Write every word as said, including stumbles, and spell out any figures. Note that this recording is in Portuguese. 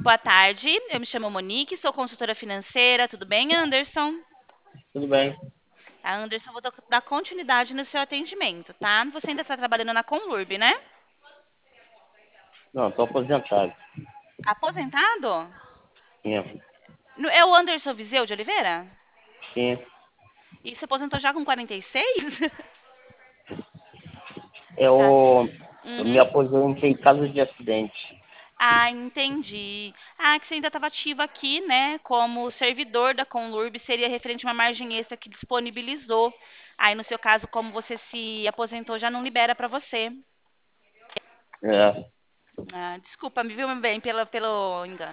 Boa tarde, eu me chamo Monique, sou consultora financeira. Tudo bem, Anderson? Tudo bem? A Anderson, vou dar dar continuidade no seu atendimento, tá? Você ainda está trabalhando na Conlurb, né? Não, estou aposentado. Aposentado? Sim, No- É o Anderson Viseu de Oliveira? sim. E você aposentou já com quarenta e seis? Tá. Eu, eu me Uhum. aposentei em caso de acidente. Ah, entendi. Ah, que você ainda estava ativo aqui, né? Como servidor da Conlurb, seria referente a uma margem extra que disponibilizou. Aí, no seu caso, como você se aposentou, já não libera para você. É, Ah, desculpa, me viu bem pelo, pelo engano.